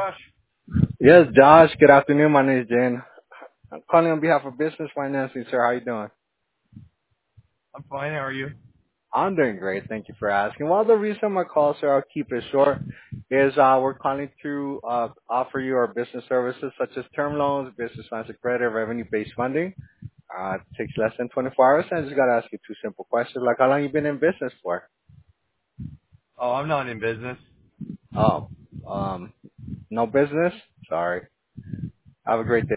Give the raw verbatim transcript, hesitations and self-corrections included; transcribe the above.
Josh? Yes, Josh. Good afternoon. My name is Jen. I'm calling on behalf of business financing, sir. How you doing? I'm fine. How are you? I'm doing great. Thank you for asking. Well, the reason my call, sir, I'll keep it short, is uh, we're calling to uh, offer you our business services such as term loans, business lines of credit, revenue-based funding. Uh, it takes less than twenty-four hours. And I just got to ask you two simple questions, like how long you been in business for? Oh, I'm not in business. Oh, um, no business? Sorry. Have a great day.